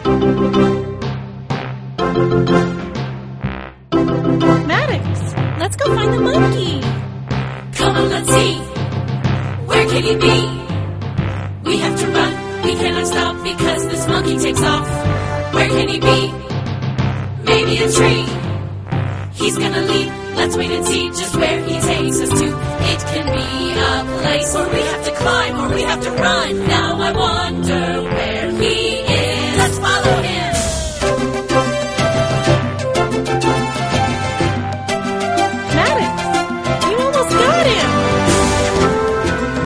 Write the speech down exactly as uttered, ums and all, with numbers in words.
Maddox, let's go find the monkey. Come on, let's see. Where can he be? We have to run, we cannot stop because this monkey takes off. Where can he be? Maybe a tree. He's gonna leap, let's wait and see just where he takes us to. It can be a place where we have to climb or we have to run. Now I wonder where